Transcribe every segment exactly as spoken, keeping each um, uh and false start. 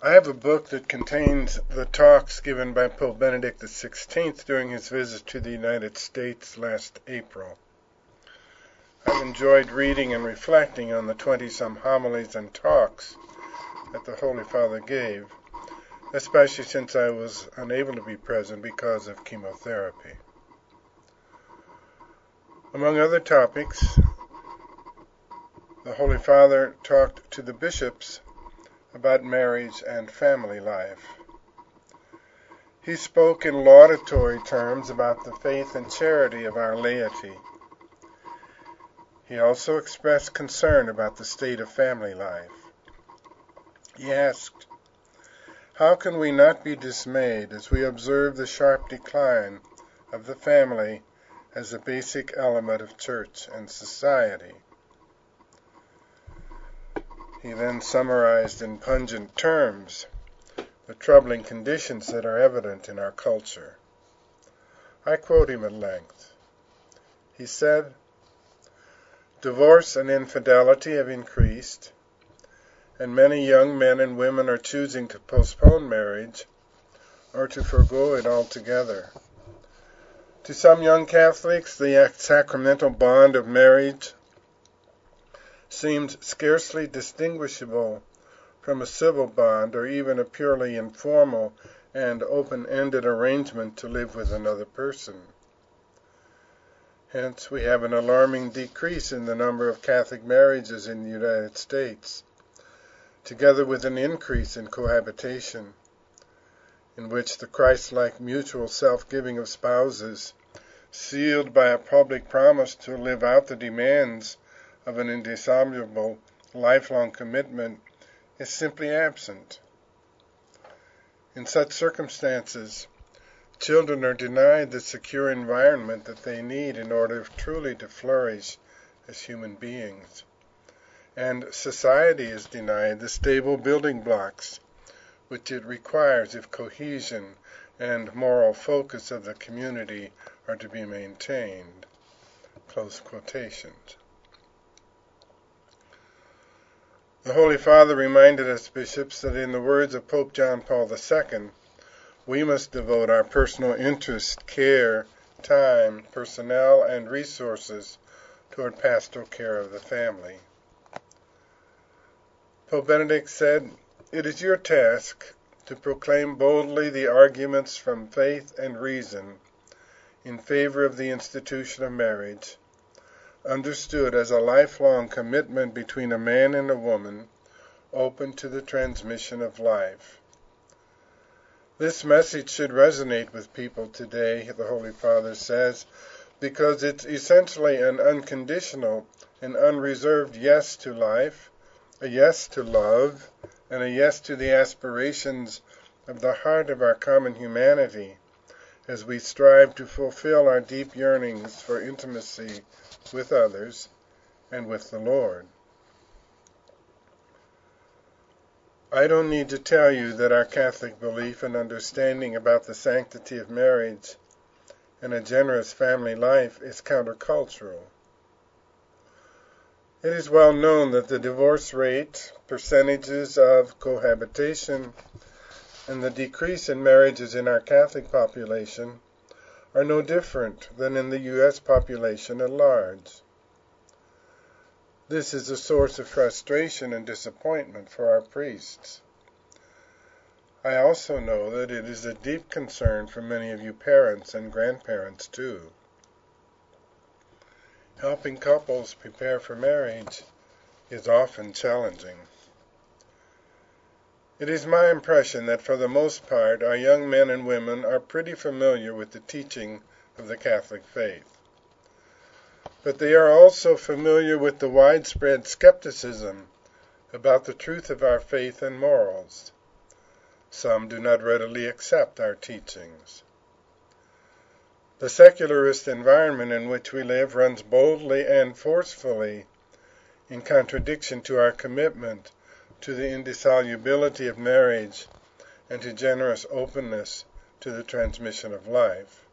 I have a book that contains the talks given by Pope Benedict the sixteenth during his visit to the United States last April. I've enjoyed reading and reflecting on the twenty-some homilies and talks that the Holy Father gave, especially since I was unable to be present because of chemotherapy. Among other topics, the Holy Father talked to the bishops about marriage and family life. He spoke in laudatory terms about the faith and charity of our laity. He also expressed concern about the state of family life. He asked, "How can we not be dismayed as we observe the sharp decline of the family as a basic element of church and society?" He then summarized in pungent terms the troubling conditions that are evident in our culture. I quote him at length. He said, "Divorce and infidelity have increased, and many young men and women are choosing to postpone marriage or to forego it altogether. To some young Catholics, the sacramental bond of marriage seems scarcely distinguishable from a civil bond or even a purely informal and open-ended arrangement to live with another person. Hence, we have an alarming decrease in the number of Catholic marriages in the United States, together with an increase in cohabitation, in which the Christ-like mutual self-giving of spouses, sealed by a public promise to live out the demands of an indissoluble, lifelong commitment, is simply absent. In such circumstances, children are denied the secure environment that they need in order truly to flourish as human beings, and society is denied the stable building blocks which it requires if cohesion and moral focus of the community are to be maintained." Close quotations. The Holy Father reminded us bishops that in the words of Pope John Paul the Second, we must devote our personal interest, care, time, personnel, and resources toward pastoral care of the family. Pope Benedict said, "It is your task to proclaim boldly the arguments from faith and reason in favor of the institution of marriage, understood as a lifelong commitment between a man and a woman, open to the transmission of life." This message should resonate with people today, the Holy Father says, because it's essentially an unconditional and unreserved yes to life, a yes to love, and a yes to the aspirations of the heart of our common humanity as we strive to fulfill our deep yearnings for intimacy with others and with the Lord. I don't need to tell you that our Catholic belief and understanding about the sanctity of marriage and a generous family life is countercultural. It is well known that the divorce rate, percentages of cohabitation, and the decrease in marriages in our Catholic population are no different than in the U S population at large. This is a source of frustration and disappointment for our priests. I also know that it is a deep concern for many of you parents and grandparents too. Helping couples prepare for marriage is often challenging. It is my impression that for the most part our young men and women are pretty familiar with the teaching of the Catholic faith. But they are also familiar with the widespread skepticism about the truth of our faith and morals. Some do not readily accept our teachings. The secularist environment in which we live runs boldly and forcefully in contradiction to our commitment to the indissolubility of marriage and to generous openness to the transmission of life.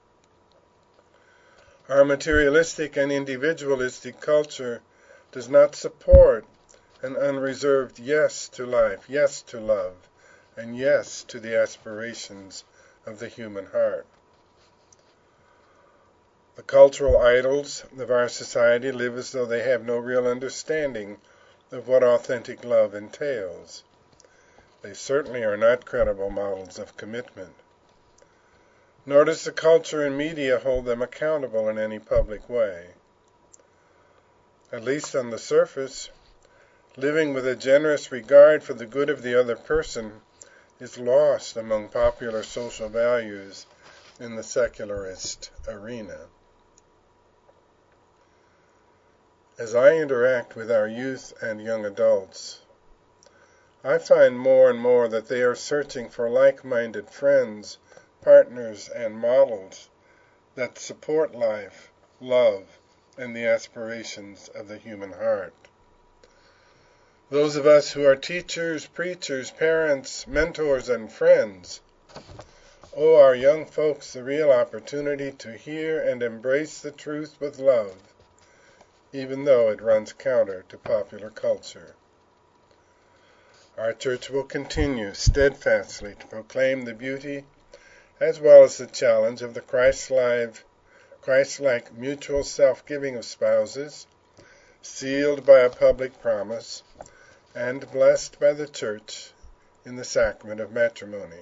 Our materialistic and individualistic culture does not support an unreserved yes to life, yes to love, and yes to the aspirations of the human heart. The cultural idols of our society live as though they have no real understanding of what authentic love entails. They certainly are not credible models of commitment. Nor does the culture and media hold them accountable in any public way. At least on the surface, living with a generous regard for the good of the other person is lost among popular social values in the secularist arena. As I interact with our youth and young adults, I find more and more that they are searching for like-minded friends, partners, and models that support life, love, and the aspirations of the human heart. Those of us who are teachers, preachers, parents, mentors, and friends owe our young folks the real opportunity to hear and embrace the truth with love, even though it runs counter to popular culture. Our church will continue steadfastly to proclaim the beauty as well as the challenge of the Christ-like, Christ-like mutual self-giving of spouses, sealed by a public promise, and blessed by the church in the sacrament of matrimony.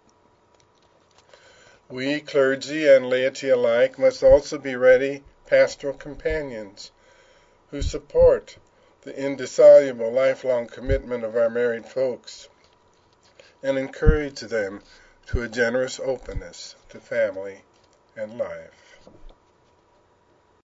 We, clergy and laity alike, must also be ready pastoral companions who support the indissoluble lifelong commitment of our married folks and encourage them to a generous openness to family and life.